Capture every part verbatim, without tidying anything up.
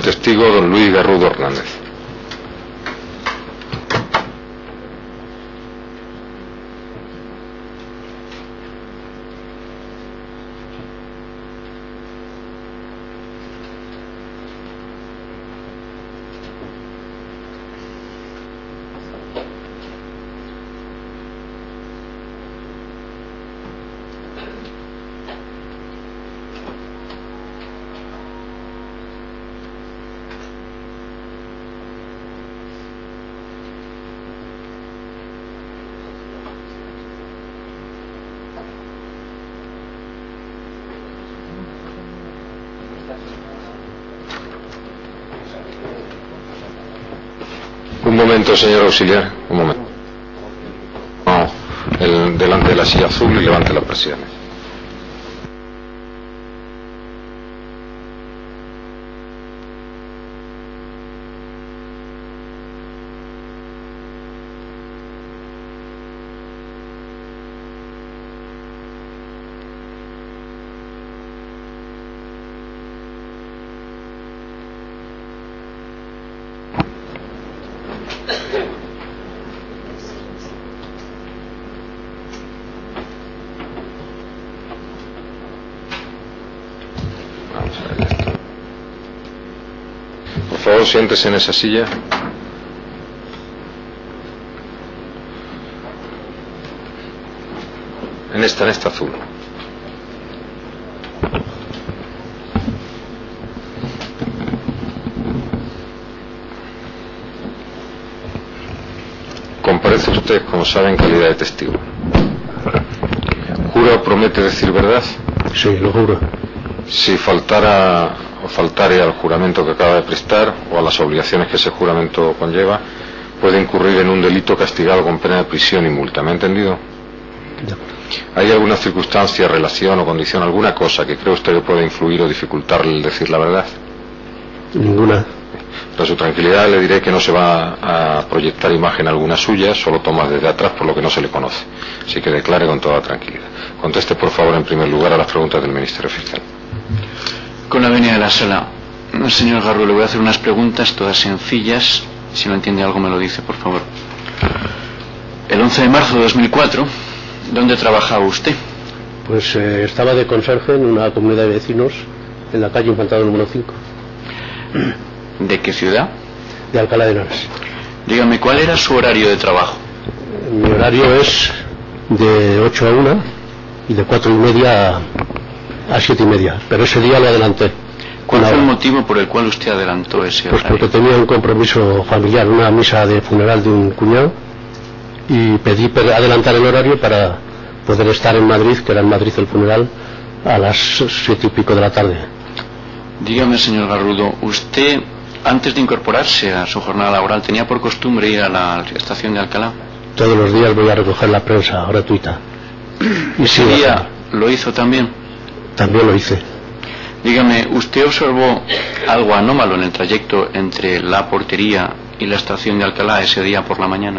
testigo don Luis Garrudo Hernández. Un momento, señor auxiliar, un momento. No, el, delante de la silla azul y levante las persianas. Por favor, siéntese en esa silla. En esta, en esta azul. Comparece usted, como sabe, en calidad de testigo. ¿Jura o promete decir verdad? Sí, lo juro. Si faltara o faltare al juramento que acaba de prestar o a las obligaciones que ese juramento conlleva, puede incurrir en un delito castigado con pena de prisión y multa. ¿Me ha entendido? Ya. ¿Hay alguna circunstancia, relación o condición, alguna cosa que cree usted que pueda influir o dificultarle el decir la verdad? Ninguna. Para su tranquilidad le diré que no se va a proyectar imagen alguna suya, solo tomas desde atrás por lo que no se le conoce. Así que declare con toda tranquilidad. Conteste por favor en primer lugar a las preguntas del Ministerio Fiscal. Con la venia de la sala. Señor Garrudo, le voy a hacer unas preguntas todas sencillas. Si no entiende algo me lo dice, por favor. El once de marzo de dos mil cuatro, ¿dónde trabajaba usted? Pues eh, estaba de conserje en una comunidad de vecinos en la calle Infantado número cinco. ¿De qué ciudad? De Alcalá de Henares. Dígame, ¿cuál era su horario de trabajo? Mi horario es de ocho a una y de cuatro y media a siete y media, pero ese día lo adelanté. ¿Cuál fue el motivo por el cual usted adelantó ese horario? Pues porque tenía un compromiso familiar, una misa de funeral de un cuñado, y pedí adelantar el horario para poder estar en Madrid, que era en Madrid el funeral, a las siete y pico de la tarde. Dígame, señor Garrudo, ¿usted, antes de incorporarse a su jornada laboral, tenía por costumbre ir a la estación de Alcalá? Todos los días voy a recoger la prensa gratuita. ¿Y ese día lo hizo también? También lo hice. Dígame, ¿usted observó algo anómalo en el trayecto entre la portería y la estación de Alcalá ese día por la mañana?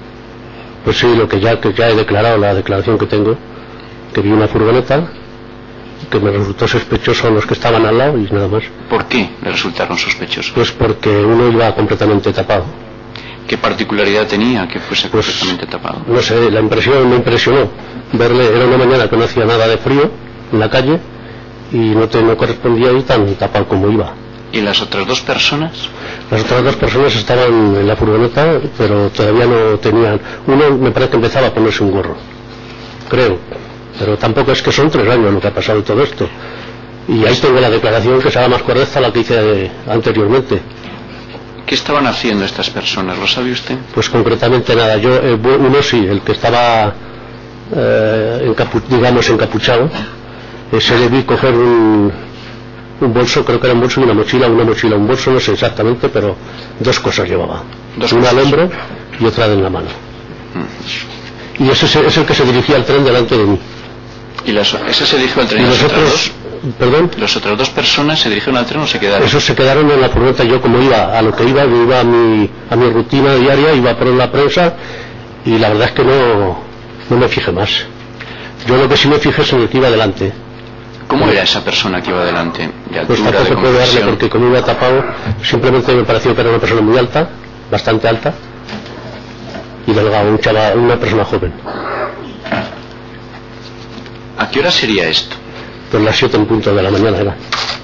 Pues sí, lo que ya, que ya he declarado, la declaración que tengo, que vi una furgoneta, que me resultó sospechoso a los que estaban al lado y nada más. ¿Por qué le resultaron sospechosos? Pues porque uno iba completamente tapado. ¿Qué particularidad tenía que fuese pues, completamente tapado? No sé, la impresión me impresionó verle, era una mañana que no hacía nada de frío en la calle y no, te, no correspondía ir tan tapado como iba. ¿Y las otras dos personas? Las otras dos personas estaban en la furgoneta, pero todavía no tenían... Uno me parece que empezaba a ponerse un gorro, creo, pero tampoco es que son tres años lo que ha pasado todo esto. Y ahí tengo la declaración que será más correcta a la que hice anteriormente. ¿Qué estaban haciendo estas personas? ¿Lo sabe usted? Pues concretamente nada. Yo, eh, uno sí, el que estaba, eh, encapu digamos, encapuchado, ese le vi coger un, un bolso, creo que era un bolso y una mochila, una mochila, un bolso, no sé exactamente, pero dos cosas llevaba. ¿Dos una cosas? al hombro y otra en la mano. Mm. Y ese es el que se dirigía al tren delante de mí. ¿Y las, ese se dirigió al tren? ¿Y los otros? ¿Perdón? ¿Las otras dos personas se dirigieron al tren o se quedaron? Esos se quedaron en la furgoneta. Yo como iba a lo que iba, yo iba a mi, a mi rutina diaria, iba a poner la prensa y la verdad es que no, no me fijé más. Yo lo que sí me fijé es en el que iba adelante. ¿Cómo era esa persona que iba delante? ¿De altura, pues tampoco de puedo darle, porque como iba tapado, simplemente me pareció que era una persona muy alta, bastante alta, y delgado, un chaval, una persona joven. ¿A qué hora sería esto? Pues las siete en punto de la mañana era.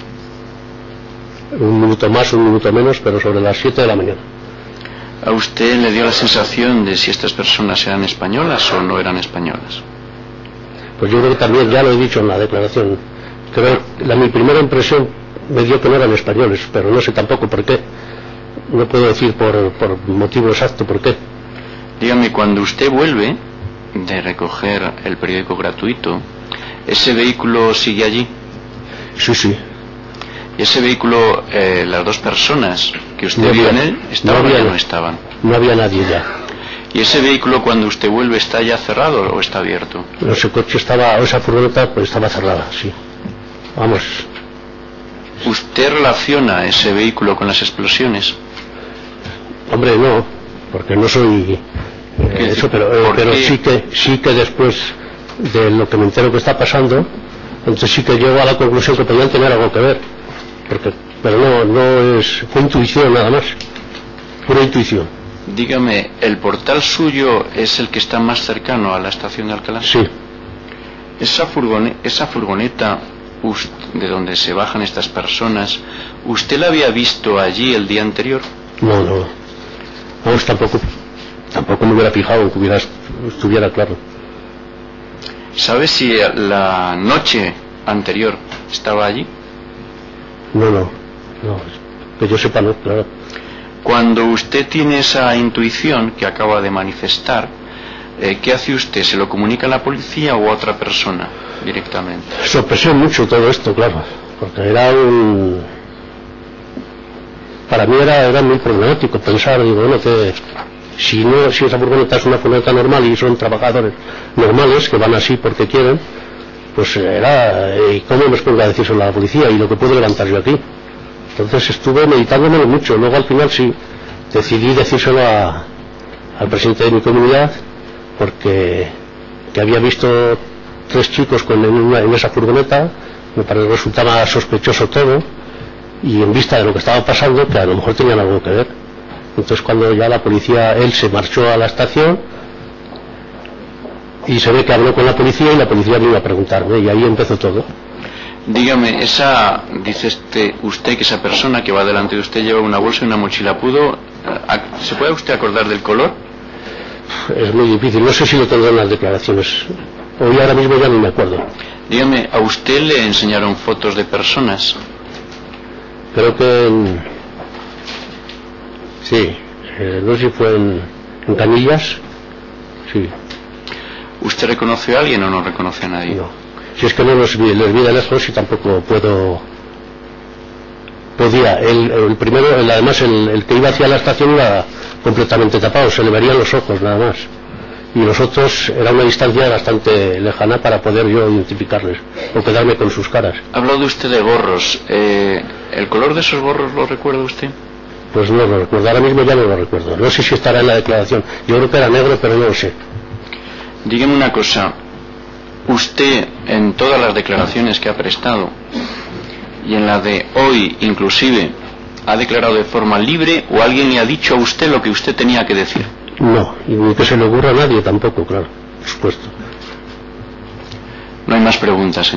Un minuto más, un minuto menos, pero sobre las siete de la mañana. ¿A usted le dio la sensación de si estas personas eran españolas o no eran españolas? Pues yo creo que también, ya lo he dicho en la declaración, creo que la, mi primera impresión me dio que no eran españoles, pero no sé tampoco por qué. No puedo decir por, por motivo exacto por qué. Dígame, cuando usted vuelve de recoger el periódico gratuito, ¿ese vehículo sigue allí? Sí, sí. ¿Y ese vehículo, eh, las dos personas que usted no vio había, en él, estaban no había, o ya no estaban? No había nadie ya. ¿Y ese vehículo cuando usted vuelve está ya cerrado o está abierto? Ese coche estaba, esa furgoneta pues estaba cerrada, sí. Vamos. ¿Usted relaciona ese vehículo con las explosiones? Hombre, no, porque no soy eh, eso, pero, eh, pero sí que sí que después de lo que me entero que está pasando, entonces sí que llego a la conclusión que podían tener algo que ver, porque, pero no, no es, fue intuición nada más, pura intuición. Dígame, ¿el portal suyo es el que está más cercano a la estación de Alcalá? Sí. Esa furgoneta, esa furgoneta de donde se bajan estas personas, ¿usted la había visto allí el día anterior? No, no. Vamos, tampoco, tampoco me hubiera fijado en que hubiera, estuviera claro. ¿Sabe si la noche anterior estaba allí? No, no, no, que yo sepa no, claro. Cuando usted tiene esa intuición que acaba de manifestar, eh, ¿qué hace usted? ¿Se lo comunica a la policía o a otra persona directamente? Sorprendió mucho todo esto, claro, porque era un... Para mí era, era muy problemático pensar, digo, bueno, que si no, si esa furgoneta es una furgoneta normal y son trabajadores normales que van así porque quieren, pues era, ¿y cómo me expongo a decírselo a la policía? Y lo que puedo levantar yo aquí. Entonces estuve meditándomelo mucho. Luego al final sí decidí decírselo a, al presidente de mi comunidad, porque que había visto tres chicos con, en, una, en esa furgoneta, me parece que resultaba sospechoso todo, y en vista de lo que estaba pasando, que a lo mejor tenían algo que ver. Entonces cuando ya la policía, él se marchó a la estación y se ve que habló con la policía y la policía vino a preguntarme, y ahí empezó todo. Dígame, esa, dice este, usted que esa persona que va delante de usted lleva una bolsa y una mochila, ¿pudo, ¿se puede usted acordar del color? Es muy difícil, no sé si lo tendré en las declaraciones, hoy ahora mismo ya no me acuerdo. Dígame, ¿a usted le enseñaron fotos de personas? Creo que en, sí, eh, no sé si fue en, en Canillas, sí. ¿Usted reconoció a alguien o no reconoce a nadie? No, si es que no los vi, les vi de lejos y tampoco puedo, podía, el, el primero, el, además el, el que iba hacia la estación iba completamente tapado, se le verían los ojos nada más, y los otros era una distancia bastante lejana para poder yo identificarles o quedarme con sus caras. Ha hablado usted de gorros, eh, ¿el color de esos gorros lo recuerda usted? Pues no lo recuerdo, ahora mismo ya no lo recuerdo, no sé si estará en la declaración, yo creo que era negro pero no lo sé. Dígame una cosa, usted en todas las declaraciones que ha prestado y en la de hoy inclusive, ¿ha declarado de forma libre o alguien le ha dicho a usted lo que usted tenía que decir? No, y ni que se le ocurra a nadie tampoco, claro, por supuesto. No hay más preguntas, señor.